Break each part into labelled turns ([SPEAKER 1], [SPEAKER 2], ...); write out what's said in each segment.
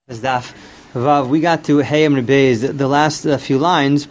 [SPEAKER 1] As Daf Vav, we got to Hayam Beis, the last few lines.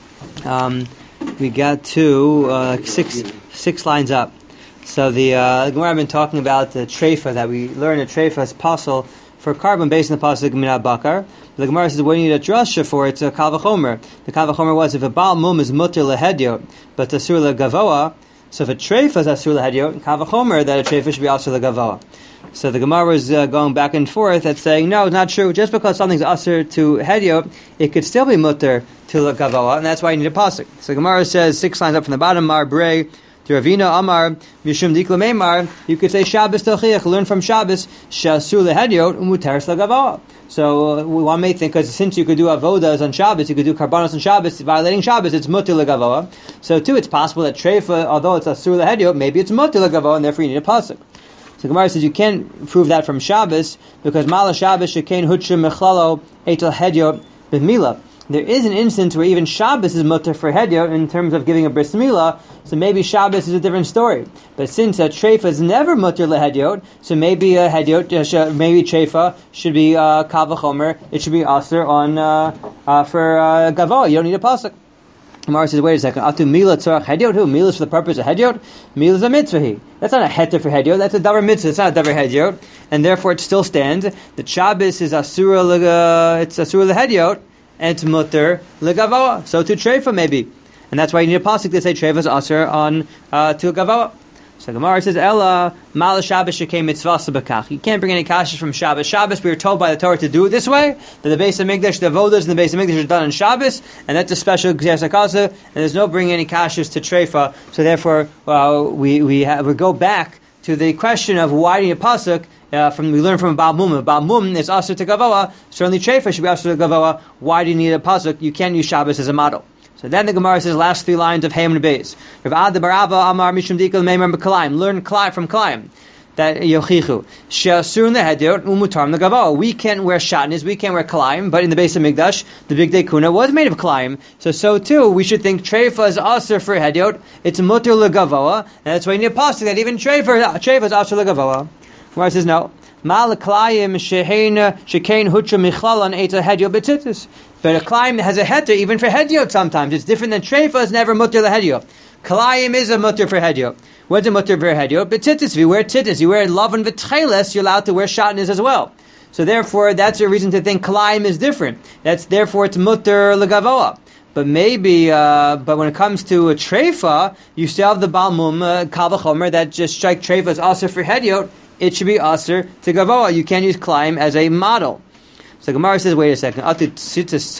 [SPEAKER 1] We got to six lines up. So the Gemara have been talking about the treifa that we learn. A treifa is pasul for carbon based on the pasuk Minat Bakar. The Gemara says what do you need a drasha for? It's a kal v'chomer. The kal v'chomer was if a baal mum is mutter lehedyo, but asur legavoa. So if a treifa is asur lehedyo, kal v'chomer that a treifa should be asur legavoa. So the Gemara is going back and forth at saying, no, it's not true. Just because something's asur to hediot, it could still be mutter to legavoa, and that's why you need a pasuk. So the Gemara says 6 lines up from the bottom, Mar Brei, to Ravina Amar, Mishum Dikla Meimar, you could say Shabbos Tochiach, learn from Shabbos, Shasur lehediot, umuteres legavoa. So one may think, because since you could do avodas on Shabbos, you could do karbanos on Shabbos, violating Shabbos, it's mutter legavoa. So too, it's possible that treifa, although it's asur lehediot, maybe it's mutter legavoa, and therefore you need a pasuk. So Gemara says you can't prove that from Shabbos because Mala Shabbos shekain hutsha mechlalo etel hediot b'mila. There is an instance where even Shabbos is mutter for hediot in terms of giving a bris milah. So maybe Shabbos is a different story. But since a treifa is never mutter lehediot, so maybe a hediot, maybe treifa should be kal v'chomer. It should be asur on for gavoa. You don't need a pasuk. Gemara says, wait a second. Atu mila tzarach hediot. Who mila is for the purpose of hediot? Mila is a mitzvah. That's not a heter for hediot. That's a davar mitzvah. It's not a davar hediot, and therefore it still stands. The Shabbos is asura. It's asura lehediot, and it's mutter legavoa. So to treifa maybe, and that's why you need a pasuk to say treifa is asur on to gavoa. So Gemara says, Ella Mala Shabbos shekei mitzvah sabakach. You can't bring any kashas from Shabbos. Shabbos, we were told by the Torah to do it this way. That the Beis Hamikdash, the avodas in the Beis Hamikdash are done on Shabbos, and that's a special gzeras hakasa. And there's no bringing any kashas to treifa. So therefore, we go back to the question of why do you need a pasuk? We learn from Baal Mum. Baal Mum is asur to gavoa. Certainly treifa should be asur to gavoa. Why do you need a pasuk? You can't use Shabbos as a model. So then the Gemara says, last 3 lines of Hayam Beis. Rav Ada Barava Amar Mishum Dikal Meimar B'Kalayim. Learn from Kalayim. That Yochichu. She'asur lehediot umutar legavoa. We can't wear shatnez, we can't wear Kalayim, but in the Beis Hamikdash, the big day kuna was made of Kalayim. So too, we should think treifa is asur for hediot. It's mutar legavoa, and that's why you need a pasuk that even treifa is asur legavoa. Gemara says no. Mal Kalayim shekain hutra michlalan eta hediot betzitzis. But a kalayim has a heter even for hediot sometimes. It's different than treifa is never mutter lehediot. Kalayim is a mutter for hediot. What's a mutter for hediot? But tzitzis, if you wear tzitzis, you wear lavan v'tcheles, you're allowed to wear shatnez as well. So therefore, that's a reason to think kalayim is different. Therefore it's mutter legavoa. But maybe, but when it comes to a treifa, you still have the Baal Mum, kal v'chomer, that just strike treifa as asur for hediot. It should be asur to gavoa. You can't use kalayim as a model. So Gemara says, wait a second. It's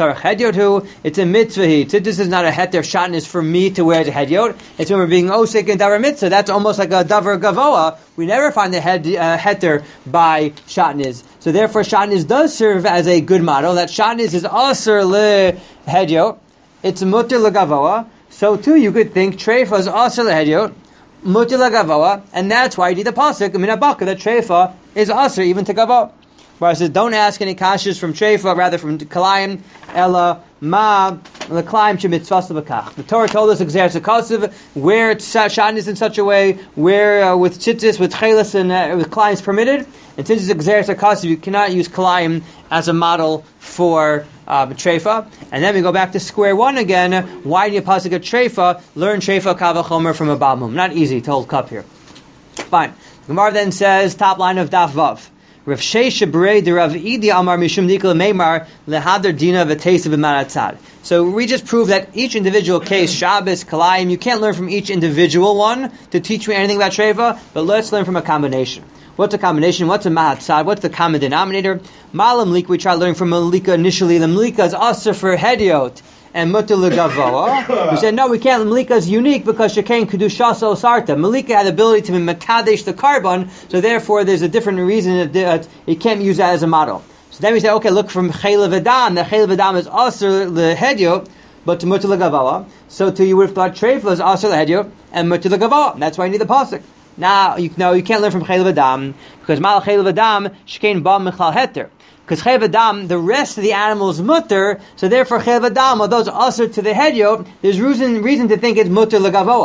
[SPEAKER 1] a mitzvah. Tzitzis is not a heter shatnez for me to wear as a hediot. It's when we're being osik and davar mitzvah. That's almost like a davar gavoa. We never find the heter by shatnez. So therefore, shatnez does serve as a good model. That shatnez is asur lehediot. It's mutter legavoa. So too, you could think treifa is asur lehediot, mutter legavoa, and that's why you need the pasuk Minat Bakar that treifa is asur even to gavoa. Where it says, don't ask any kashas from treifa, rather from kalayim, ella ma l'kalayim shemitzvah sabakach. The Torah told us gzeras hakasiv, where shatnez in such a way, where with tzitzis, with chelas, and with kalayim is permitted. And since it's gzeras hakasiv, you cannot use kalayim as a model for treifa. And then we go back to square one again. Why do you pasuk a treifa? Learn treifa kal v'chomer from a Baal Mum. Not easy to hold cup here. Fine. Gemara then says, top line of Daf Vav. Rav Shesha Berei de Rav Idi Amar Mishum Dikla Meimar Lehadar Dina V'Teisa B'Manatzad. So we just proved that each individual case, Shabbos, Kalayim, you can't learn from each individual one to teach me anything about treifa, but let's learn from a combination. What's a combination? What's a mahatzad? What's the common denominator? Malam Lik, we try to learn from Malika initially. The Malika is asur for hediot and mutter legavoa. We said, no, we can't. Malika is unique because shekain kedushas osarta. Malika had the ability to be mekadesh the carbon, so therefore there's a different reason that you can't use that as a model. So then we say, okay, look from chayla v'dam. The chayla v'dam is asur lehediot, but to mutter legavoa. So too, you would have thought treifa is asur lehediot and mutter legavoa. That's why you need the pasuk. Now, you can't learn from chayla v'dam because mal chayla v'dam shekain ba michlal heter. Because chayv adam, the rest of the animal is mutter, so therefore chayv adam, although it's asur to the hediot, there's reason to think it's mutter legavoa.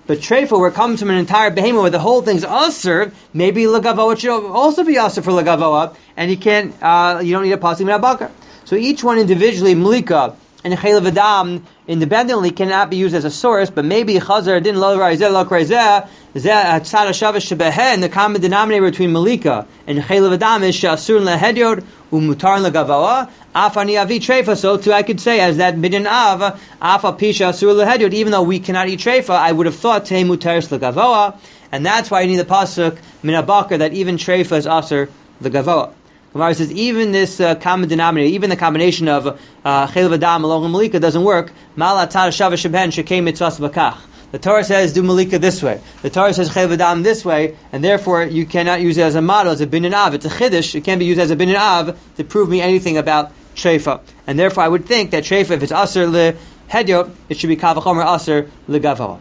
[SPEAKER 1] But treifa, where it comes from an entire behemoth where the whole thing's usr, maybe legavoa should also be usr for legavoa, and you don't need a pasuk min habakar. So each one individually, Malika and Chaylev Adam, independently cannot be used as a source, but maybe Chazar din lo raizeh lo kraizeh, tzad hashavish shebehen, the common denominator between Malika and Chaylev Adam is she'asur lehedyot umutar legavoa, afani avi treifa. So too I could say, as that binyan av, afa pisha asur lehedyot, even though we cannot eat treifa, I would have thought tei mutaris legavoa, and that's why you need the pasuk min habakar that even treifa is asur legavoa. Gemara says even this common denominator, even the combination of Chaylev Adam along with Malika doesn't work. The Torah says do Malika this way. The Torah says Chaylev Adam this way, and therefore you cannot use it as a model, as a binyan av. It's a chiddush. It can't be used as a binyan av to prove me anything about treifa. And therefore I would think that treifa, if it's aser lehedyot, it should be kavachomer aser legavoa.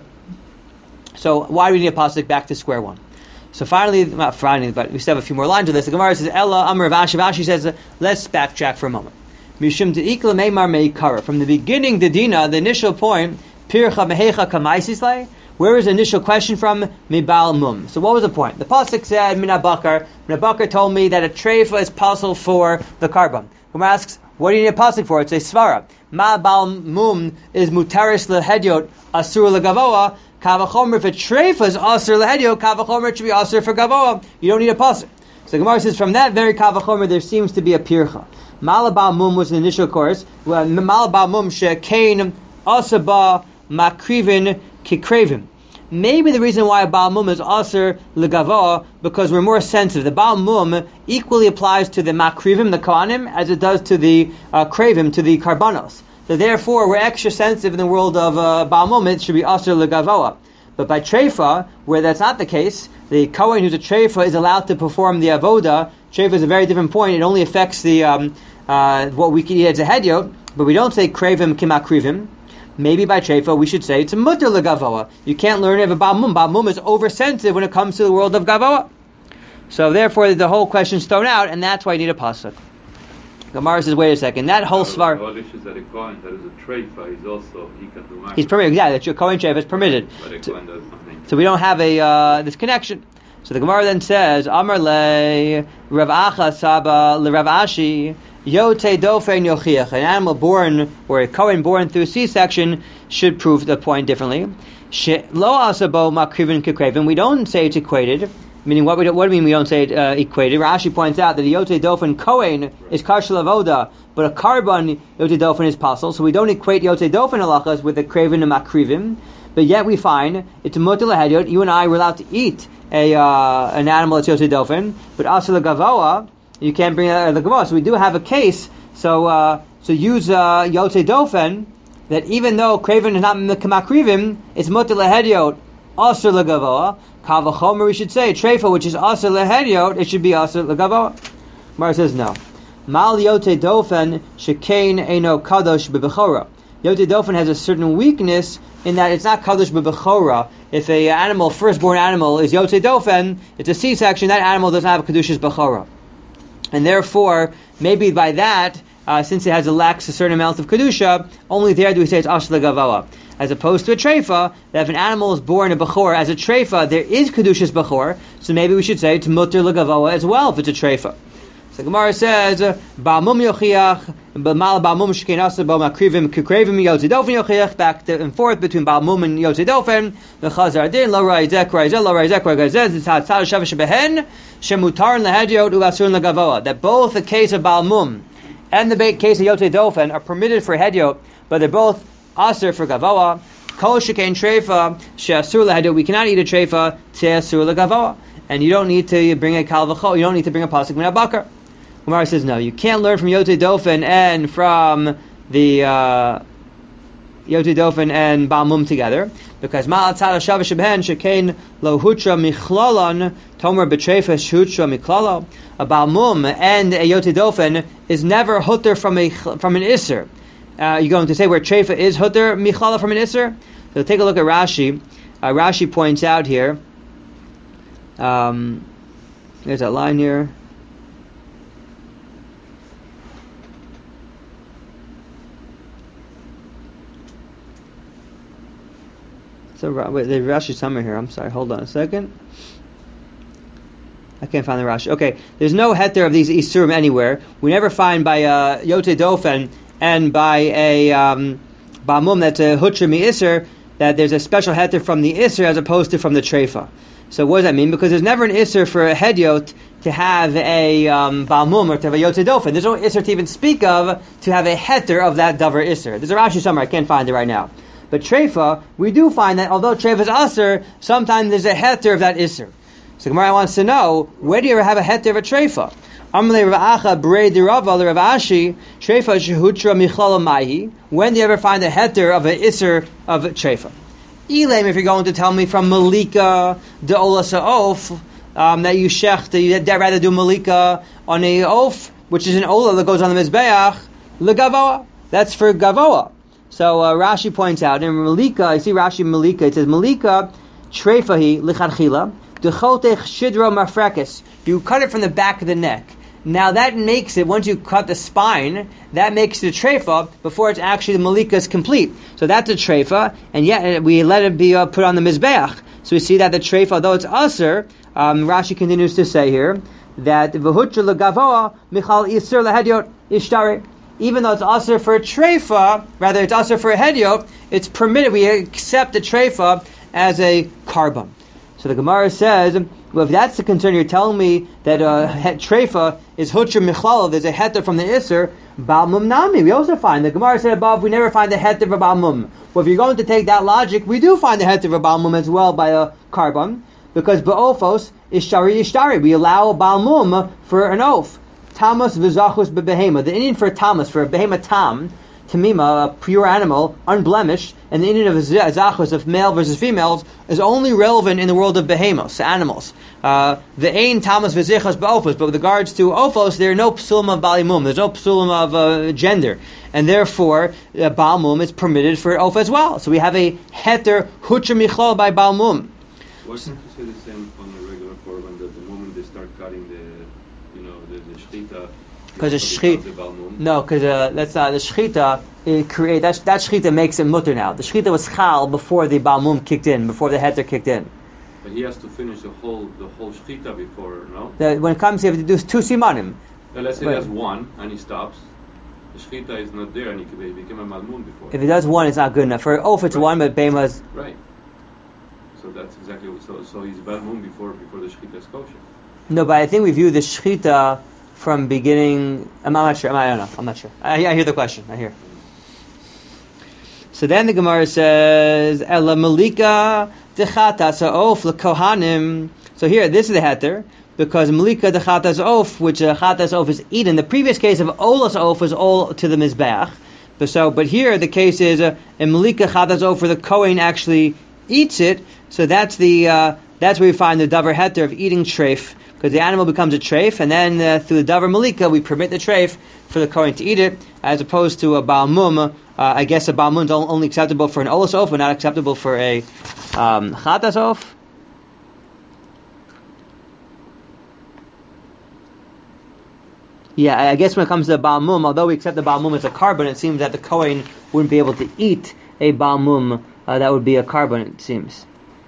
[SPEAKER 1] So why do we need a pasuk? Back to square one. So finally, not finally, but we still have a few more lines of this. The Gemara says, Ella Amar Rashi. Rashi says, let's backtrack for a moment. Mishum de'ikla meimar meikara. From the beginning, the dina, the initial point, pircha mehecha kamaisislay. Where is the initial question from? Mibal mum. So what was the point? The pasuk said, Min habakar. Min habakar told me that a treifa is possible for the carbon. Gemara asks, what do you need a pasuk for? It's a svara. Ma bal mum is mutaris lehedyot asur legavoa. Kavachomer, if a treifa is aser lehedyot, kavachomer it should be aser for gavoa. You don't need a pasuk. So Gemara says from that very kavachomer there seems to be a pircha. Malabal mum was the initial course. Malabal mum shekain asaba makrivin kikrevim. Maybe the reason why a Baal Mum is aser legavoa because we're more sensitive. The Baal Mum equally applies to the makrivim, the kohanim, as it does to the kravim, to the karbanos. So therefore, we're extra sensitive in the world of Baal Mum. It should be aser legavoa. But by treifa, where that's not the case, the kohen who's a treifa is allowed to perform the avoda. Treifa is a very different point. It only affects the what we can eat as a hedyot, but we don't say kravim kimakrivim. Maybe by treifa we should say it's a mutter legavoa. You can't learn it of a Baal Mum. Baal Mum is oversensitive when it comes to the world of gavoa. So therefore, the whole question is thrown out, and that's why you need a pasuk. Gemara says, wait a second, that whole svar...
[SPEAKER 2] The issue is that a Kohen that is a treifa is also...
[SPEAKER 1] He's permitted, yeah, that your Kohen treifa is permitted.
[SPEAKER 2] But a Kohen does nothing.
[SPEAKER 1] So we don't have this connection. So the Gemara then says, Amar le Rav Acha Saba le Rav Ashi Yote Dofen Yochiach. An animal born, or a Kohen born through C-section should prove the point differently. Lo asabo makrivin kekravin. We don't say it's equated. Meaning, what do you mean we don't say it equated? Rashi points out that a Yote Dofen Kohen is Karshel Avoda, but a Karban Yote Dofen is Pasul, so we don't equate Yote Dofen halachas with the Kravin and Makrivim, but yet we find it's a Mutter Lehedyot. You and I were allowed to eat an animal that's Yote Dofen, but Asur Legavoa, you can't bring that Legavoa. So we do have a case, so use Yote Dofen, that even though Kravin is not Makrivim, it's Mutter Lehedyot, Asur Legavoa. Kavachomer, we should say treifa, which is aser lehedyot, it should be aser legavoa. Mar says no. Mal yote dofen shekain eno kadosh bebechora. Yote dofen has a certain weakness in that it's not kadosh bebechora. If a animal, firstborn animal, is yote dofen, it's a C-section. That animal doesn't have a kedushas bechora, and therefore maybe by that, since it lacks a certain amount of kedusha, only there do we say it's aser legavoa. As opposed to a treifa, that if an animal is born a bechor as a treifa, there is kedushas bechor, so maybe we should say it's mutter legavoa as well if it's a treifa. So Gemara says, Ba'amum yochiach, Ba'mal Ba'amum shkein asa bo makrivim kukravim yotze dofen yochiach, back and forth between Ba'amum and yotze dofen, the chazar din, lo ra'izek ra'izek, lo ra'izek ra'izek, tzad tzad shavish behen, shemutar lehedyot u'asur legavoa. That both the case of Ba'amum and the case of yotze dofen are permitted for hedyot, but they're both aser for gavoa. Kol shekain treifa she'asur lehedyot. We cannot eat a treifa te'asur legavoa, and you don't need to bring a kal v'chol. You don't need to bring a pasuk min habakar. Gemara says no. You can't learn from Yote Dofen and from the Yote Dofen and Baal Mum together because ma'al tzad hashavish sheben shekain lo hutra michlolon tomer betreifa hutra michlolo. A Baal Mum and a Yote Dofen is never hutter from an iser. You're going to say where treifa is hutter michlala from an iser? So take a look at Rashi. Rashi points out here. There's a line here. So wait, the Rashi somewhere here. I'm sorry. Hold on a second. I can't find the Rashi. Okay, there's no heter of these isurim anywhere. We never find by Yote Dofen and by a Ba'amum that's a hutra mi iser that there's a special heter from the iser as opposed to from the treifa. So what does that mean? Because there's never an iser for a hedyot to have a Ba'amum or to have a Yote Dofen. There's no iser to even speak of to have a heter of that davar iser. There's a Rashi somewhere. I can't find it right now. But treifa, we do find that although treifa is aser, sometimes there's a heter of that iser. So Gemara wants to know, where do you ever have a heter of a treifa? Amalei Rav Acha Brei Dirava Rav Ashi Treifa Shehutra Michlala Mahi. When do you ever find a heter of an iser of a treifa? Elaim, if you're going to tell me from Malika de Ola Sa'of that you shech, that you'd rather do Malika on a oaf, which is an Ola that goes on the Mizbeach, Legavoa. That's for Gavoa. So Rashi points out in Malika, I see Rashi in Malika, it says Malika Treifahi Licharchila. You cut it from the back of the neck. Now that makes it, once you cut the spine, that makes the treifa before it's actually the malika is complete. So that's a treifa, and yet we let it be put on the mizbeach. So we see that the treifa, though it's aser, Rashi continues to say here that v'hutra legavoa michal isur lehedyot ishtari. Even though it's aser for a treifa, rather it's aser for a hedyot, it's permitted. We accept the treifa as a carbon. So the Gemara says, well, if that's the concern, you're telling me that treifa is hutra michlala, there's a heter from the iser, ba'amum nami. We also find, the Gemara said above, we never find the heter of a ba'amum. Well, if you're going to take that logic, we do find the heter of a ba'amum as well by a carbon, because ba'ofos ishtari ishtari. We allow a ba'amum for an oaf. Tamas v'zachus bebehema. The Indian for tamas, for a behema tam, tamima, a pure animal, unblemished, and the Indian of zachus, of male versus females, is only relevant in the world of behemos, animals. The ain tamas v'zichas ba'ofos, but with regards to ofos, there are no psulim of balimum, there's no psulim of gender, and therefore balmum is permitted for ofa as well. So we have a heter hutra michlal by balmum.
[SPEAKER 2] Why can't you say the same on the regular korban, that the moment they start cutting the shchita?
[SPEAKER 1] Because the shchita, no, because that's not the shchita. It that shchita makes it mutter now. The shchita was chal before the balmum kicked in, before the heter kicked in.
[SPEAKER 2] But he has to finish the whole shchita before, no?
[SPEAKER 1] When it comes, you have to do two simanim.
[SPEAKER 2] Let's say he has one and he stops. The shchita is not there and he became a malmum before.
[SPEAKER 1] If he does one, it's not good enough. For oaf, it's one, but bema's
[SPEAKER 2] right. So that's exactly what, so he's balmum before the shchita is kosher.
[SPEAKER 1] No, but I think we view the shchita from beginning. I'm not sure. I don't know. I'm not sure. I hear the question. I hear. So then the Gemara says, "Ela malika dechatas of lekohanim." So here, this is the heter because malika dechatas of, which chatas of is eaten. The previous case of olas of was all to the mizbeach. But here the case is a malika chatas of where the kohen actually eats it. So that's where we find the davar heter of eating treif. Because the animal becomes a treif, and then through the davar malika, we permit the treif for the kohen to eat it, as opposed to a balmum. I guess a balmum is only acceptable for an olas oaf, but not acceptable for a chatas oaf. Yeah, I guess when it comes to the balmum, although we accept the balmum as a carbon, it seems that the kohen wouldn't be able to eat a balmum that would be a carbon, it seems.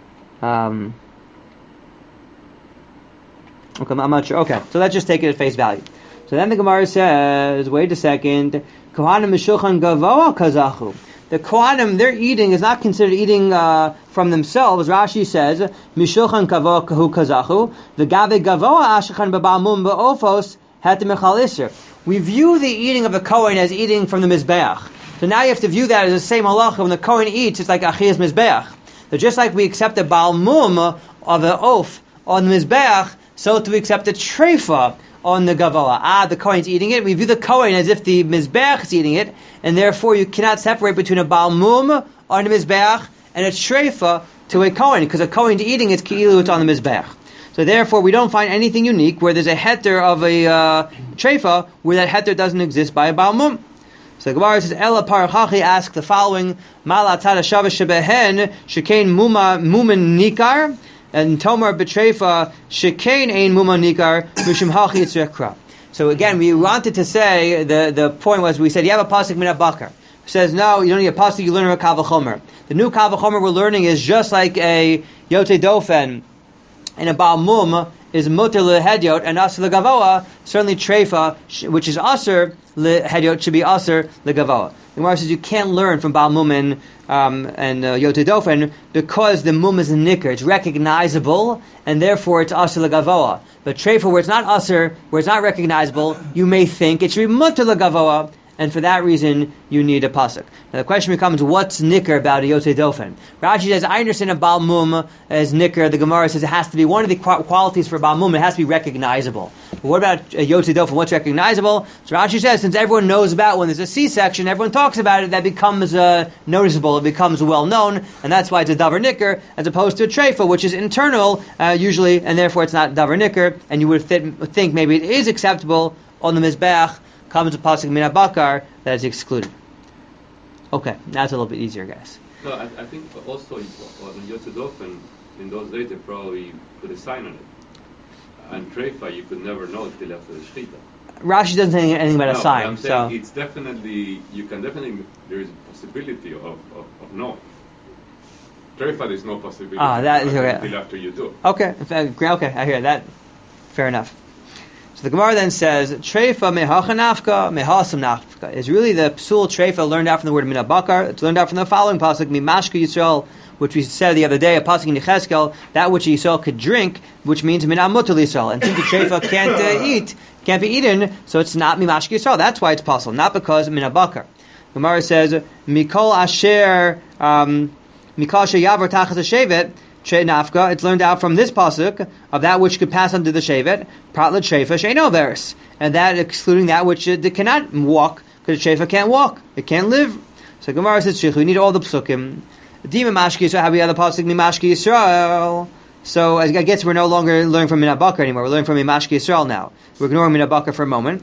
[SPEAKER 1] Okay, I'm not sure. Okay, so let's just take it at face value. So then the Gemara says, wait a second, Kohanim mishulchan gavoa kazachu. The Kohanim, their eating is not considered eating from themselves. Rashi says, mishulchan gavoa kazachu, v'gave gavoa ashachan b'balmum ba'ofos hetem echal iser. We view the eating of the Kohen as eating from the Mizbeach. So now you have to view that as the same halacha. When the Kohen eats, it's like Achiyas Mizbeach. So just like we accept the balmum of the oaf on the Mizbeach, so do we accept the treifa on the gavoa. The Kohen's eating it. We view the Kohen as if the Mizbeach is eating it, and therefore you cannot separate between a balmum on the Mizbeach and a treifa to a Kohen, because a Kohen's eating it's ki'ilu, it's on the Mizbeach. So therefore we don't find anything unique where there's a heter of a treifa where that heter doesn't exist by a balmum. So the Gemara says, Ela Parachachi asked the following, Mala tada shava shebehen shekain muman nikar, and Tomar Betrefa Shekain Ein Muma Nikar Mishum Hachi Yitzrekra. So again, we wanted to say the point was we said you have a pasuk min bakar. says, no, you don't need a pasuk, you learn a Kal V'chomer. The new Kal V'chomer we're learning is just like a Yotei Dofen and a Baal Mum is muter lehedyot and aser legavoa. Certainly treifa, which is aser lehedyot, should be aser legavoa. The Gemara says you can't learn from Baal Mum and Yotei Dofen because the mum is a nicker, it's recognizable, and therefore it's aser legavoa. But treifa, where it's not aser, where it's not recognizable, you may think it should be muter legavoa. And for that reason, you need a pasuk. Now the question becomes, what's nicker about a Yotei Dofen? Rashi says, I understand a Baal Mum as nicker. The Gemara says it has to be one of the qualities for Baal Mum, it has to be recognizable. But what about a Yotei Dofen? What's recognizable? So Rashi says, since everyone knows about when there's a C-section, everyone talks about it, that becomes noticeable, it becomes well known, and that's why it's a davar nicker, as opposed to a treifa, which is internal, usually, and therefore it's not davar nicker, and you would think maybe it is acceptable on the Mizbeach. Comes a pasuk min bakar that is excluded. Okay, that's a little bit easier, guys.
[SPEAKER 2] No, I think also on Yotei Dofen, in those days they probably put a sign on it. And treifa, you could never know till after the shechita.
[SPEAKER 1] Rashi doesn't say anything about a sign.
[SPEAKER 2] I'm saying it's definitely, there is a possibility of knowing. Treifa, there's no possibility until after you do.
[SPEAKER 1] Okay, I hear that. Fair enough. So the Gemara then says, Treifa mehacha nafka, mehasam nafka. Is really the psul treifa learned out from the word min bakar. It's learned out from the following pasuk, mimashka Yisrael, which we said the other day, a pasuk in Yecheskel, that which Yisrael could drink, which means min amutul Yisrael. And since the treifa can't be eaten, so it's not mimashka Yisrael. That's why it's possible, not because min bakar. Gemara says, mikol asher yavar tachas hashevet. Nafka, it's learned out from this pasuk of that which could pass under the shevet, pratla treifa she'eino veris, and that excluding that which cannot walk, because the treifa can't walk, it can't live. So Gemara says, we need all the psukim. Dima mashki Yisrael, how we have the pasuk mimashki Yisrael. So I guess we're no longer learning from Min HaBakar anymore. We're learning from mimashki Yisrael now. We're ignoring Min HaBakar for a moment.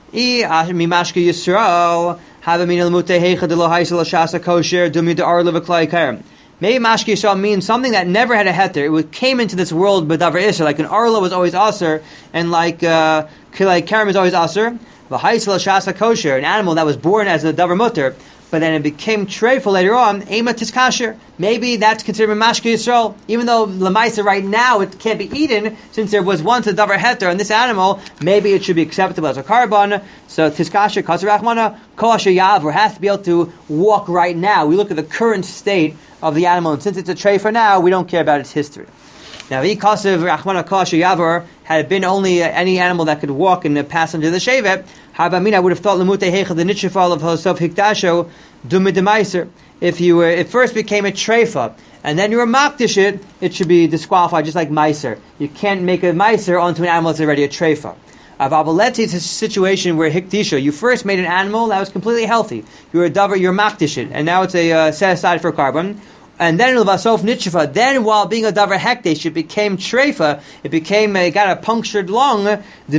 [SPEAKER 1] Mimashki Yisrael have a min al-mutei heicha de lo haisel shasa kosher dumi de arle v'klai karim. Maybe Mashki Yisrael means something that never had a heter. It came into this world b'davar isser, like an arla was always aser, and like kilai karim is always aser. V'haisel shasa kosher, an animal that was born as a davar mutter, but then it became treiful later on. Ema tiskasher. Maybe that's considered Mashki Yisrael, even though lemaisa right now it can't be eaten, since there was once a davar heter on this animal. Maybe it should be acceptable as a carbon. So tiskasher kasher rachmana kosher yavur has to be able to walk right now. We look at the current state of the animal, and since it's a tray for now, we don't care about its history. Now, V'ikasev Rachmana Kasher Yavor, had it been only any animal that could walk and pass under the shevet, I would have thought Lemutei Heicha, the Nitshafal of Hosof Hikdasho, Dumidemaiser. If it first became a treifa, and then you were makdish it should be disqualified, just like meiser. You can't make a meiser onto an animal that's already a treifa. Avabaleti is a situation where hikdisha, you first made an animal that was completely healthy. You're a davar, you're makdish it, and now it's a set aside for carbon. And then levasof nitchifa. Then, while being a davar hekdesh, it became treifa. It got a punctured lung. The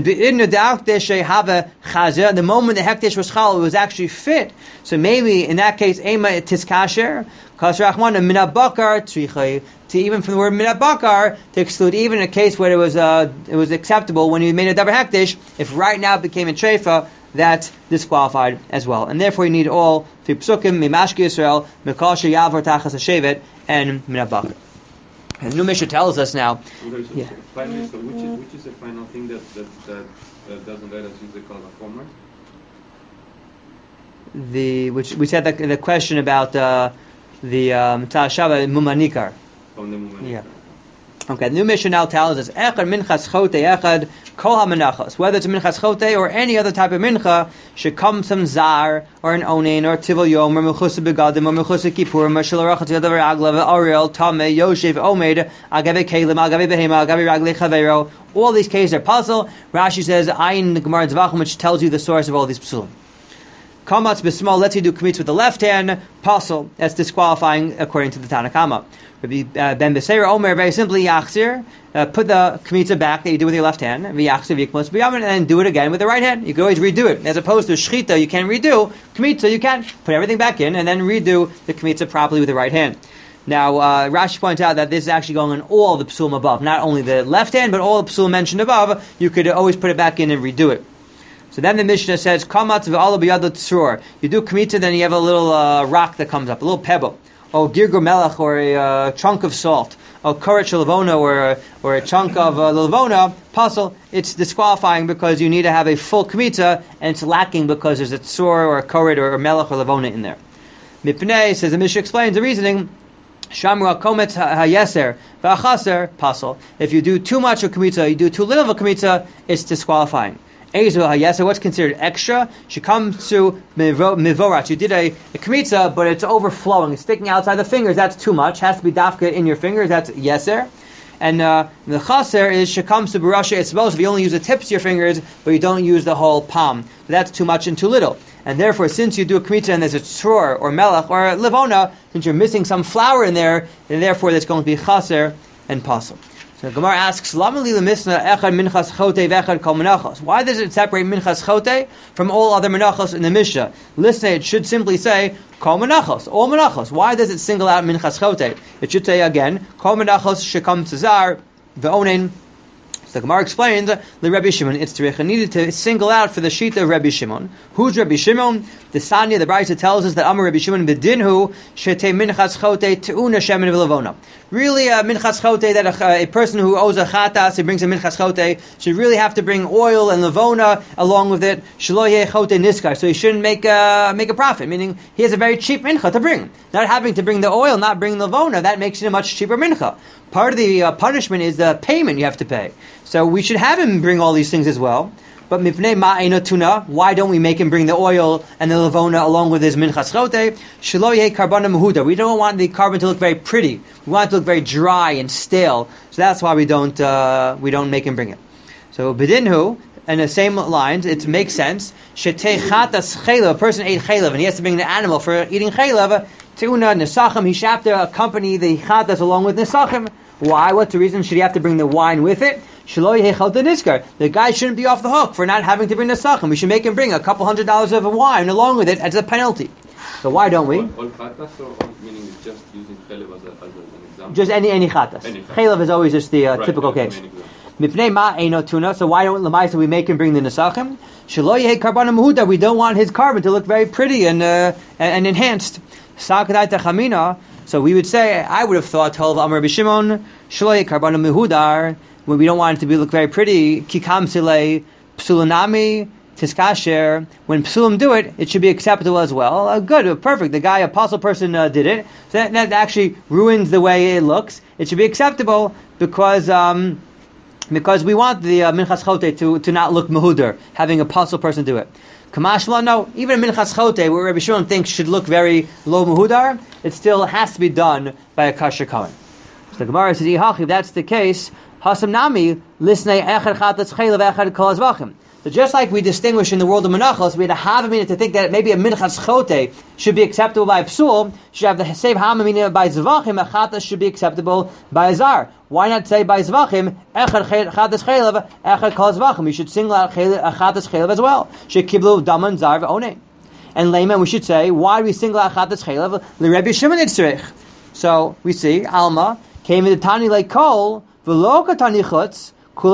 [SPEAKER 1] moment the hekdesh was chal, it was actually fit. So maybe in that case, ema tiskasher kasrachman min habakar trichai. To even from the word min habakar to exclude even a case where it was acceptable when you made a davar hekdesh. If right now it became a treifa, that's disqualified as well. And therefore you need all three psukim, mimashki Yisrael, mikasher yavor tachas hashevet, and min habakar. And the new Mishnah tells us now.
[SPEAKER 2] Finally, so which is the final thing that doesn't let us use the kal vachomer?
[SPEAKER 1] Which we said that the question about the Ta'ashava Mumanikar.
[SPEAKER 2] From the Mumanikar.
[SPEAKER 1] Yeah. Okay, the new Mishnah now tells us Echad Minchas Chote Echad Kol HaMenachos. Whether it's a Minchas Chote or any other type of Mincha, should come some Zar or an Onein or Tivol Yom or Mechusa Begadim or Mechusa Kippurim or Shalorachat Yadavar Aglav Ariel Tameh Yoshev Omed Agave Kalim Agave Behema Agave Ragle Chavero. All these cases are puzzle. Rashi says Ayin the Gemara Zvachim, which tells you the source of all these psulim. Kamatz b'smal, let's do commits with the left hand, pasul, that's disqualifying according to the Tanakama. Rabbi Ben Beseira Omer, very simply, yachzir, put the kmitza back that you do with your left hand, v'yachzir v'yikmos b'yamin, and then do it again with the right hand. You can always redo it. As opposed to shchita, you can't redo. Kmitza, you can put everything back in and then redo the kmitza properly with the right hand. Now, Rashi points out that this is actually going on all the psulim above, not only the left hand, but all the psulim mentioned above. You could always put it back in and redo it. So then the Mishnah says, Kamat v'ala b'yad tzror. You do kmitza, then you have a little rock that comes up, a little pebble. Or girgur melech, or a chunk of salt. Or koretz levona, or a chunk of levona, puzzle. It's disqualifying because you need to have a full kmitza, and it's lacking because there's a tzror, or a koret, or a melech, or levona in there. Mipnei, says the Mishnah explains the reasoning. Shamra kometz hayeser v'achaser pasal. If you do too much of kmitza, you do too little of a kmitza, it's disqualifying. Ezu hayeser, what's considered extra? She comes to mivorat. You did a kmitza, but it's overflowing, it's sticking outside the fingers. That's too much. Has to be dafka in your fingers. That's yeser. And the chaser is she comes to barasha etzbos. If you only use the tips of your fingers, but you don't use the whole palm, but that's too much and too little. And therefore, since you do a kmitza and there's a tzror or melech or a levona, since you're missing some flour in there, and therefore there's going to be chaser and pasel. So Gemara asks, why does it separate minchas chote from all other menachos in the Mishnah? Listen, it should simply say kol menachos, all menachos. Why does it single out minchas chote? It should say again kol menachos shekam tzar ve'onen. The Gemara explains, the Rabbi Shimon, it's needed to single out for the sheet of Rabbi Shimon. Who's Rabbi Shimon? The Sanya, the Brisa tells us that Amar Rabbi Shimon b'dinhu shete minchas chote te'una shemen v'levona. Really, a minchas chote, that a person who owes a chatas, he brings a minchas chote, should really have to bring oil and levona along with it. Shelo yeh chote niskar, so he shouldn't make a profit, meaning he has a very cheap mincha to bring. Not having to bring the oil, not bring the levona, that makes it a much cheaper mincha. Part of the punishment is the payment you have to pay. So we should have him bring all these things as well. But mipnei ma'eino tuna, why don't we make him bring the oil and the levona along with his minchas chote? Shelo yeh karbana mehuda. We don't want the carbon to look very pretty. We want it to look very dry and stale. So that's why we don't make him bring it. So b'dinhu, in the same lines, it makes sense. Shetei chatas chaylev, a person ate chaylev and he has to bring the animal for eating chaylev. Teuna nesachim, he should have to accompany the chatas along with nesachim. Why? What's the reason? Should he have to bring the wine with it? The guy shouldn't be off the hook for not having to bring the sachim. We should make him bring a couple $100 of wine along with it as a penalty. So why don't we?
[SPEAKER 2] All chatas, or meaning just using chaylev as an example?
[SPEAKER 1] Just any chatas. Chaylev is always just the typical case. Mipnei ma eino tuna. So why don't lemaisa we make him bring the nesachim? Shelo yeh karbana mehuda. We don't want his carbon to look very pretty and enhanced. Sakadai tachamina. So we would say, I would have thought, Tov Amar Rabbi Shimon, Shelo yeh karbana mehudar. When we don't want it to look very pretty, kikam silei psulanami tiskasher. When psulim do it, it should be acceptable as well. Good, perfect. The guy, apostle person, did it. So that actually ruins the way it looks. It should be acceptable because we want the minchas chote to not look mehudar, having a apostle person do it. Kamashla, no. Even a minchas chote, where Rabbi Shimon thinks should look very low mehudar, it still has to be done by a kasher kohen. So the Gemara says, if that's the case, Hasam nami lisnei echad chatas chaylev echad kol azvachim. So just like we distinguish in the world of menachos, we had a havamina to think that maybe a minchas chote should be acceptable by a psul, should have the same havamina by zvachim, a chatas should be acceptable by a zar. Why not say by zvachim echad chatas chaylev echad kol azvachim? We should single out a chatas chaylev as well. Should kiblu daman zar ve'onein. And layman, we should say, why do we single out chatas chaylev? L'Rebbe Shimon itzrich. So we see Alma came in the tani like kol. So since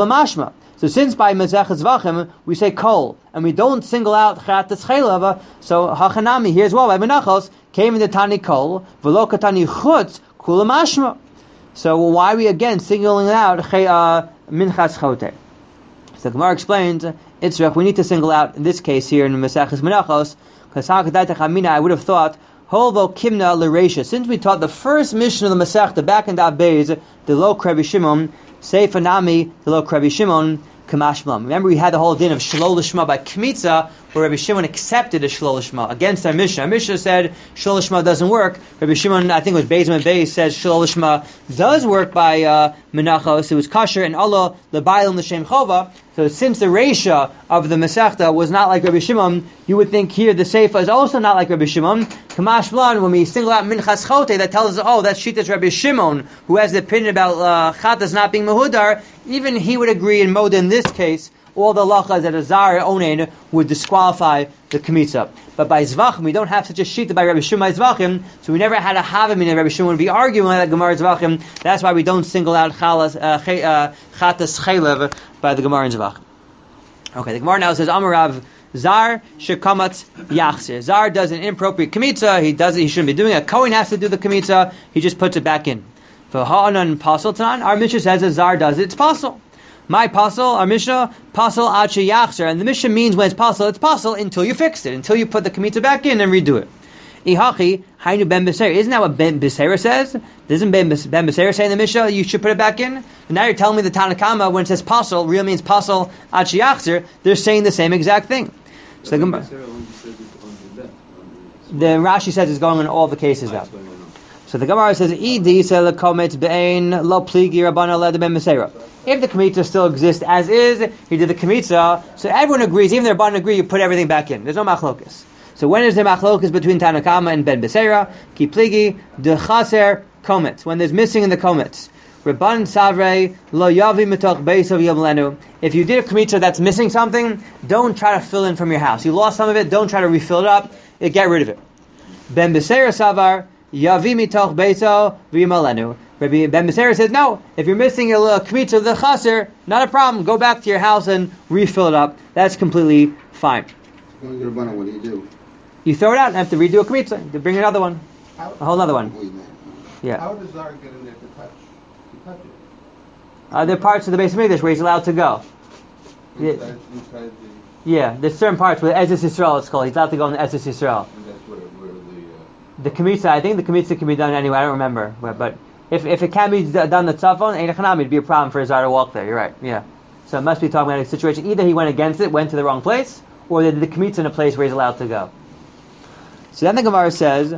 [SPEAKER 1] by Mezechas Zvachim we say kol and we don't single out chatas chaylev, so hachanami here as well by Menachos came in the tani kol v'lo katani chutz kula mashma. So why are we again singling out minchas chote? So the Gemara explains we need to single out in this case here in Mezechas Menachos because I would have thought. Holvo kimna l'reisha. Since we taught the first mission of the Masechta back in Daf Beis, the lo Rabbi Shimon, seifa nami, the lo Rabbi Shimon, kamashmalam. Remember we had the whole din of shelo l'shma by kmitza, where Rabbi Shimon accepted a shelo l'shma against our Mishnah. Our Mishnah said shelo l'shma doesn't work. Rabbi Shimon, I think it was Beis Beis, says shelo l'shma does work by menachos. It was kasher and Allah l'bayil l'shem chova. So since the reisha of the Masechta was not like Rabbi Shimon, you would think here the seifa is also not like Rabbi Shimon. Kamash Blan, when we single out minchas chote, that tells us, that shita's Rabbi Shimon, who has the opinion about chatas not being mehudar, even he would agree in Moda in this case, all the lachas that a zar onein would disqualify the kmitza. But by zvachim, we don't have such a shita by Rabbi Shimon by zvachim, so we never had a havamina that Rabbi Shimon would be arguing with that Gemara zvachim. That's why we don't single out chatas chaylev by the Gemara in zvachim. Okay, the Gemara now says, Amarav Zar shekamatz yachzir. Zar does an inappropriate kmitza. He shouldn't be doing it. A Kohen has to do the kmitza. He just puts it back in. For ha'anan pasal tanan, our Mishnah says that Zar does it. It's pasal. My pasal, our Mishnah, pasal ad sheyachzir. And the Mishnah means when it's pasal until you fixed it, until you put the kmitza back in and redo it. Ihachi, hainu ben beseira. Isn't that what ben beseira says? Doesn't ben beseira say in the Mishnah you should put it back in? And now you're telling me the Tanakama, when it says pasal, real means pasal ad sheyachzir, they're saying the same exact thing. So the Rashi says it's going in all the cases though. So the Gemara says, if the Kmitza still exists as is, he did the Kmitza, so everyone agrees, even the Rabbanan agree, you put everything back in. There's no machlokas. So when is the machlokas between Tanakama and Ben Beseira? Ki pligi de chaser komets. When there's missing in the komets. Rabban Savrei lo yavi mitoch beisav yomlenu. If you did a kmitza that's missing something, don't try to fill in from your house. You lost some of it, don't try to refill it up. Get rid of it. Ben Beseira Savar yavi mitoch beisav yomlenu. Rabbi Ben Beseira says no. If you're missing a little kmitza of the chaser, not a problem. Go back to your house and refill it up. That's completely fine.
[SPEAKER 3] What do you do?
[SPEAKER 1] You throw it out and have to redo a kmitza. To bring another one, a whole other one. Yeah.
[SPEAKER 3] How does Zar get in there to touch it?
[SPEAKER 1] There are parts of the base of Mikdash where he's allowed to go.
[SPEAKER 3] Inside
[SPEAKER 1] Yeah, there's certain parts where Eretz Yisrael it's called. He's allowed to go in Eretz Yisrael.
[SPEAKER 3] and that's where
[SPEAKER 1] The kmitza, I think the kmitza can be done anywhere. I don't remember, but if it can be done the tzafon, ain't a chanami, it'd be a problem for a Zar to walk there. You're right. Yeah. So it must be talking about a situation. Either he went against it, went to the wrong place, or they did the kmitza in a place where he's allowed to go. So then the Gemara says,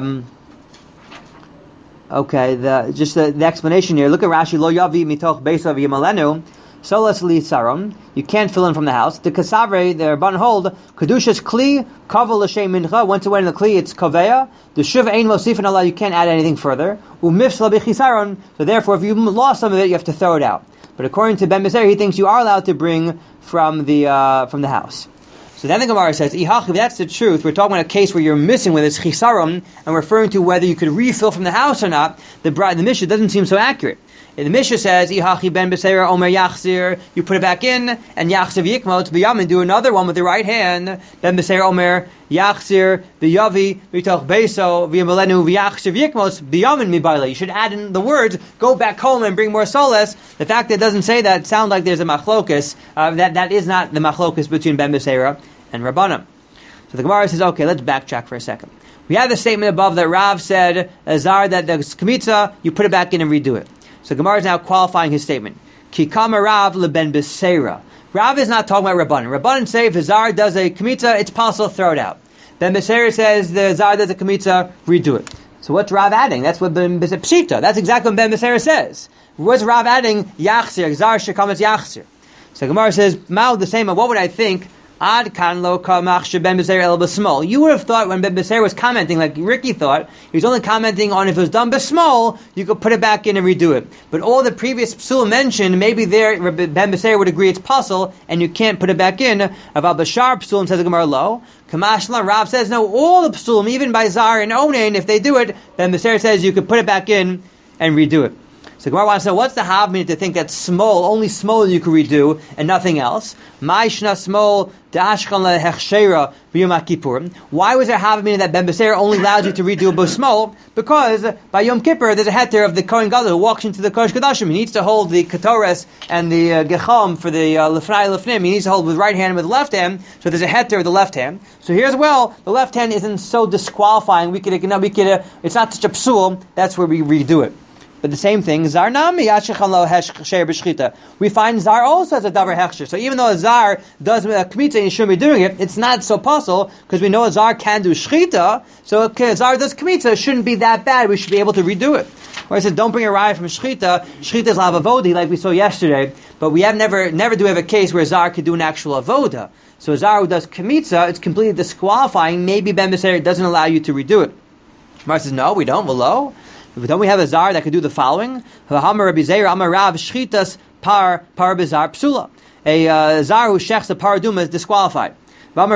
[SPEAKER 1] the explanation here. Look at Rashi. Lo yavi mitoch beisav yimalenu solas li saron. You can't fill in from the house. The kasavre, the Rabban hold kedushas kli kaval l'shem mincha. Once it went in the kli, it's kaveya. The shuv ein mosifin Allah. You can't add anything further. Umifsla bichisaron. So therefore, if you lost some of it, you have to throw it out. But according to Ben Beseira, he thinks you are allowed to bring from the house. So then the Gemara says, if that's the truth, we're talking about a case where you're missing with it's chisaron, and referring to whether you could refill from the house or not. The Mishnah doesn't seem so accurate. And the Mishnah says, Ihachi ben Beseira omer yachzir, you put it back in, and yachzir v'yikmot b'yamin, do another one with the right hand. Ben Beseira omer yachzir v'yavi v'toch beso v'yamalenu v'yachzir v'yikmot b'yamin mibayla. You should add in the words, go back home and bring more solace. The fact that it doesn't say that sounds like there's a machlokus. That is not the machlokus between Ben Beseira and Rabbanim. So the Gemara says, okay, let's backtrack for a second. We have the statement above that Rav said, Zar, that the kmitza, you put it back in and redo it. So Gemara is now qualifying his statement. Ki kama Rav leben Beseira. Rav is not talking about Rabbanim. Rabbanim say if a Zar does a kmitza, it's possible, throw it out. Ben Beseira says the Zar does a kmitza, redo it. So what's Rav adding? That's what Ben Beseira, Pshita. That's exactly what Ben Beseira says. What's Rav adding? Yachzir, Zar shekamatz yachzir. So Gemara says, Mao the same, what would I think? Ad kan lo kamach Ben Beseira el b'smol. You would have thought when Ben Beseira was commenting, like Ricky thought, he was only commenting on if it was done b'smol, you could put it back in and redo it. But all the previous psul mentioned, maybe there Ben Beseira would agree it's puzzle, and you can't put it back in. About b'shar psul, says the Gemara lo. Kamashla, Rav says no. All the psul, even by Zar and Onen, if they do it, Ben Beseira says you could put it back in and redo it. So Gemara wants to know, what's the havmina to think that small, only small you can redo and nothing else? Ma'ishna small da'ashkan lehechshera b'yom Kippurim. Why was there havmina that Ben Beseira only allows you to redo a small? Because by Yom Kippur there's a heter of the Kohen Gadol who walks into the Kodesh Kodashim. He needs to hold the ketores and the gecham for the lefnai lefnim. He needs to hold with the right hand and with the left hand. So there's a heter of the left hand. So here's the left hand isn't so disqualifying. It's not such a psul. That's where we redo it. But the same thing, Zar nami yachshechan lo hechsher b'shchita. We find Zar also has a davar hechsher. So even though a Zar does a kmitza and he shouldn't be doing it, it's not so puzzle because we know a Zar can do shchita. So a Zar does kmitza, it shouldn't be that bad. We should be able to redo it. Where I said, don't bring a raya from shchita. Shchita is lavavodi like we saw yesterday. But we have never do we have a case where a Zar could do an actual avoda. So a Zar who does kmitza, it's completely disqualifying. Maybe Ben Beseira doesn't allow you to redo it. Mar says, no, we don't. Below. Don't we have a Zar that could do the following? A Zar who shechs the paraduma is disqualified. Rav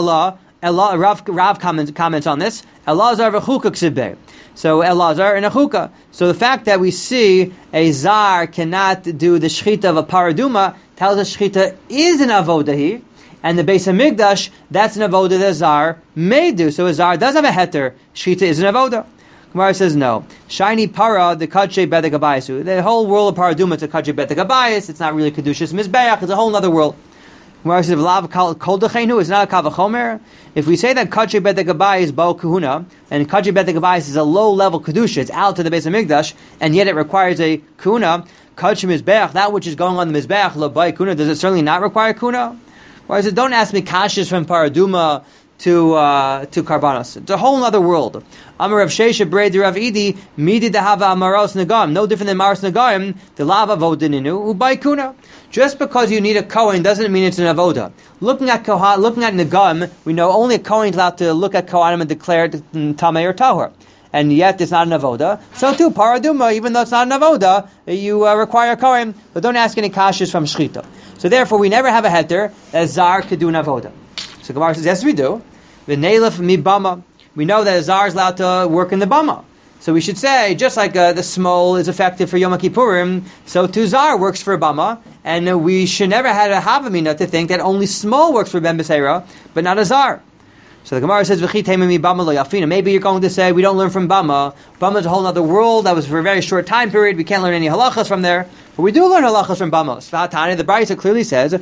[SPEAKER 1] comments on this. Elazar v'chuka ksibbe. So Elazar and a chukah. So the fact that we see a Zar cannot do the shechita of a paraduma tells us shechita is an avodahi. And the Beis Hamikdash, that's an avoda that a zar may do. So a zar does have a heter. Shchita is an avoda. Gemara says no. Shiny para the kadshe bedek abayis. The whole world of paraduma is a kadshe bedek abayis. It's not really kedushas mizbeach. It's a whole other world. Gemara says lav kol dechenu is not a kavachomer. If we say that kadshe bedek abayis is bo kahuna, and kadshe bedek abayis is a low level kedusha, it's out to the Beis Hamikdash, and yet it requires a kuna. Kadshe mizbeach, that which is going on the mizbeach labai kuna, does it certainly not require kuna? Whereas don't ask me kashas from paraduma to karbanos. It's a whole other world. Amar Rav Shesha Brei Rav Idi Midi Dehava Amaros Nagam. No different than Maros Nagam. The lava vodininu ubaykuna. Just because you need a kohen doesn't mean it's an avoda. Looking at Nagam, we know only a kohen is allowed to look at kohanim and declare it tamei or tahor. And yet it's not an avoda. So too, paraduma, even though it's not an avoda, you require a kohen. But don't ask any kashas from shchita. So therefore, we never have a heter that zar could do an avoda. So Gemara says, yes, we do. V'neilef mi bama. We know that a zar is allowed to work in the bama. So we should say, just like the smol is effective for Yom Kippurim, so too zar works for a bama, and we should never have a havamina to think that only smol works for ben beseira, but not a zar. So the Gemara says, maybe you're going to say, we don't learn from Bama. Bama is a whole other world. That was for a very short time period. We can't learn any halachas from there. But we do learn halachas from Bamos. The Brisa clearly says,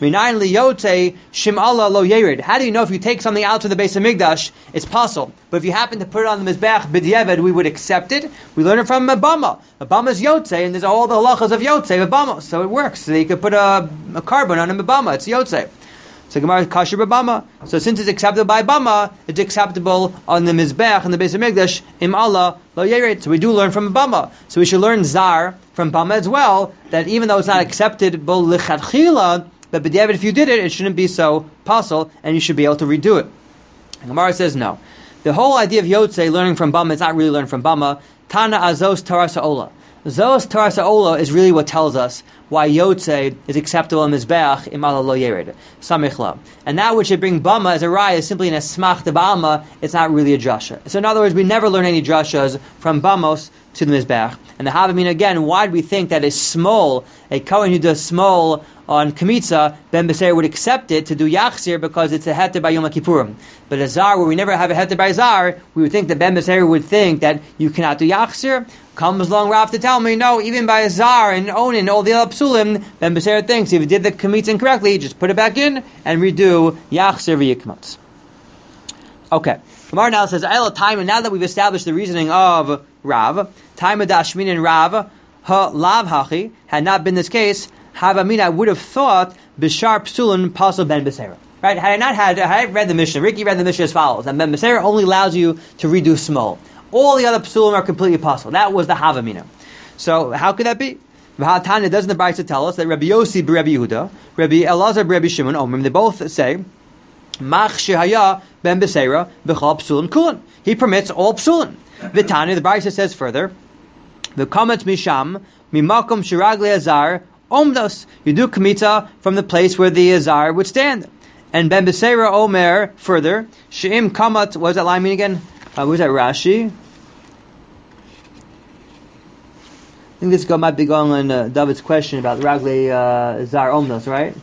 [SPEAKER 1] how do you know if you take something out to the Beis Hamikdash, it's possible. But if you happen to put it on the Mizbeach b'diavad, we would accept it. We learn it from Bama. Bama is Yotze, and there's all the halachas of Yotze with Bama. So it works. So you could put a carbon on a Bama. It's Yotze. So Gemara is kasher b'bama. So since it's acceptable by bama, it's acceptable on the mizbeach and the Beis Hamikdash. Im Allah lo yered. So we do learn from bama. So we should learn zar from bama as well. That even though it's not acceptable lichatchila, but b'diavad if you did it, it shouldn't be so possible, and you should be able to redo it. And Gemara says no. The whole idea of Yotze learning from bama is not really learning from bama. Tana azos taras ha'ola. Zos taras ha'ola is really what tells us why Yotze is acceptable in Mizbeach im ala lo yered. Samichla. And that which should bring Bama as a raya is simply an esmach de Bama, it's not really a drasha. So in other words, we never learn any drashas from Bamos to the Mizbeach. And the Havamina again, why do we think that a smol, a Kohen who does smol on Kemitza, Ben Beseir would accept it to do Yachzir because it's a heter by Yom Kippurim. But a Zar, where we never have a heter by Zar, we would think that Ben Beseir would think that you cannot do Yachzir. Comes along Rav to tell me, no, even by a Zar and Onin, all the other Psulim, Ben Beseir thinks if you did the Kemitza incorrectly, just put it back in and redo Yachzir v'yikmatz. Okay. Gemara now says, time, now that we've established the reasoning of Rav, time of Dashmin and Rav, ha lav hachi, had not been this case, Havamina, I would have thought Bishar Psulun Pasal Ben Beseira. Right? Had I read the Mishnah, Ricky read the Mishnah as follows, and Ben Beseira only allows you to redo small. All the other Psulim are completely possible. That was the Havamina. So how could that be? V'hatanya, doesn't the Brisa tell us that Rabbi Yossi Rabbi Yehuda, Rabbi Elazar Rabbi Shimon Omrim, they both say Mach shehaya ben beseira b'chal psulin kulin. He permits all psulin. V'tani, the Brisa says further, v'kamet misham mimakom shiragli azar omdos. You do Kemitza from the place where the azar would stand. And ben beseira omer further, she'im kamat, what does that line mean again? What was that, Rashi? I think this might be going on David's question about ragli azar omdos, right?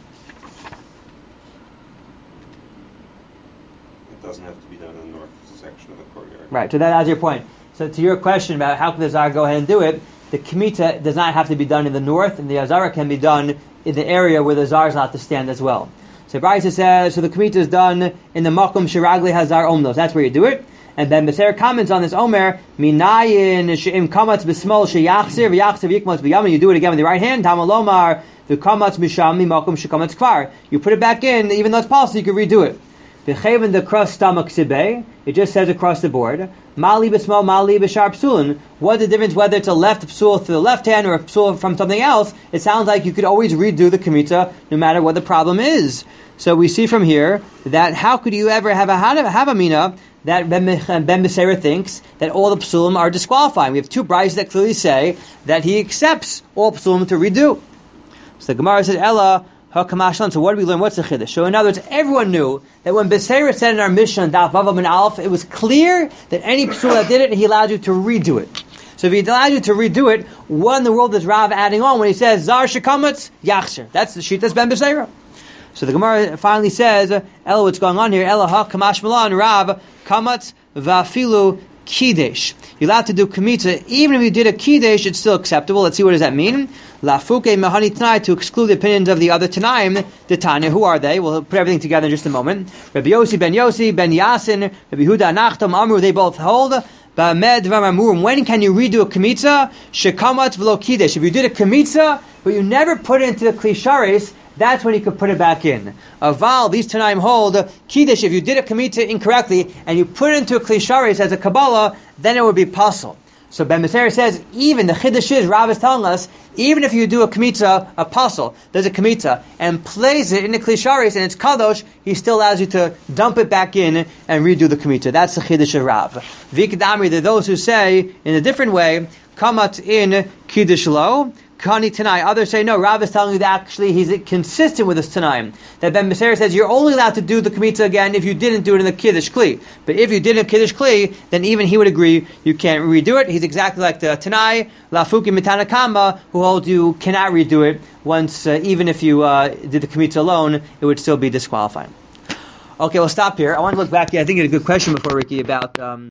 [SPEAKER 2] Doesn't have to be done in the north section of the courtyard.
[SPEAKER 1] Right, so that's your point. So to your question about how can the Azar go ahead and do it, the Kemitza does not have to be done in the north, and the Azara can be done in the area where the Azar is allowed to stand as well. So Brisa says, so the Kemitza is done in the Makom Shiragli Hazar Omnos. That's where you do it. And then Beser comments on this Omer, Minayin She'im Kamatz B'Smol She'yachzir V'yachzir V'yikmatz B'yamin. You do it again with the right hand. Tamalomar V'Kamatz Misham Mimakom She'kamatz Kvar. You put it back in, even though it's possible, you can redo it. V'cheven the cross stomach sibei. It just says across the board. Mali b'smol, mali b'shar psulin. What's the difference whether it's a left psul to the left hand or a psul from something else? It sounds like you could always redo the Kemitza no matter what the problem is. So we see from here that how could you ever have a mina that Ben Beseira thinks that all the psulim are disqualifying? We have two Brisa that clearly say that he accepts all psulim to redo. So the Gemara says, Ella. So what do we learn? What's the chiddush? So in other words, everyone knew that when Beseira said in our Mishnah, Daf Vav and Aleph, it was clear that any psul that did it, he allowed you to redo it. So if he allowed you to redo it, what in the world is Rav adding on when he says Zar Shekamatz Yachsher? That's the Shitas Ben Beseira. So the Gemara finally says, Ella, what's going on here? Ella ha kamash malan Rav kamatz vafilu Kiddush. You're allowed to do Kemitza, even if you did a Kiddush, it's still acceptable. Let's see, what does that mean? Lafuke Mahani Tanai, to exclude the opinions of the other Tanaim, the Tanya. Who are they? We'll put everything together in just a moment. Rabbi Yossi ben Yasin, Rabbi Huda Nachtam, Amru, they both hold. When can you redo a Kemitza? Shekamat v'lo Kiddush. If you did a Kemitza, but you never put it into the Klisharis, that's when you could put it back in. Aval, these Tanaim hold, Kiddush, if you did a Kemitza incorrectly, and you put it into a Klisharis as a Kabbalah, then it would be Pasul. So Ben Meser says, even the Chiddush is, Rav is telling us, even if you do a Kemitza, a Pasul, there's a Kemitza, and plays it in the Klisharis, and it's Kadosh, he still allows you to dump it back in and redo the Kemitza. That's the Chiddush of Rav. Vikdamri, there are those who say, in a different way, Kamat in Kiddush lo, Kani Tanai. Others say, no, Rav is telling you that actually he's consistent with this Tanaim. That Ben Meser says you're only allowed to do the Kemitza again if you didn't do it in the Kiddush Kli. But if you did it in Kiddush Kli, then even he would agree you can't redo it. He's exactly like the Tanai, Lafuki Mitanakamba, who holds you cannot redo it once, even if you did the Kemitza alone, it would still be disqualifying. Okay, we'll stop here. I want to look back. I think you had a good question before, Ricky, about...